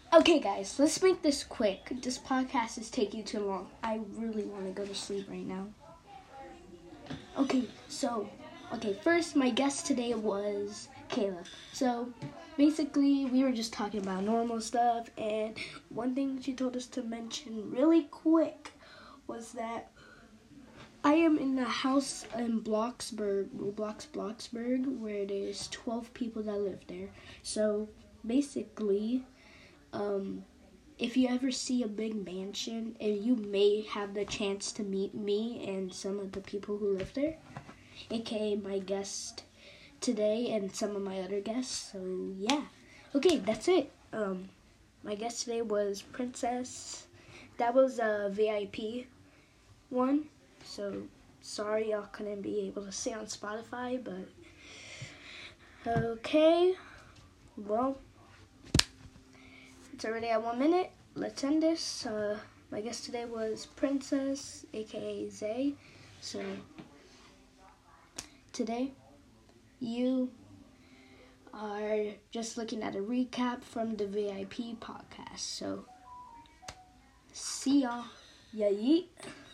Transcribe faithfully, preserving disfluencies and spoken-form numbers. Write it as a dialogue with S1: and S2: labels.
S1: Okay, guys, let's make this quick. This podcast is taking too long. I really want to go to sleep right now. Okay, so, okay, first, my guest today was Kayla. So, basically, we were just talking about normal stuff, and one thing she told us to mention really quick was that I am in the house in Bloxburg, Roblox Bloxburg, where there's twelve people that live there. So, basically, um, if you ever see a big mansion, and you may have the chance to meet me and some of the people who live there, aka my guest today and some of my other guests. So yeah, okay, that's it. Um, my guest today was Princess. That was a V I P one. So sorry y'all couldn't be able to see on Spotify, but okay. Well, it's already at one minute. Let's end this. Uh, my guest today was Princess, aka Zay. So today, you are just looking at a recap from the V I P podcast. So see y'all. Yeah, yeet.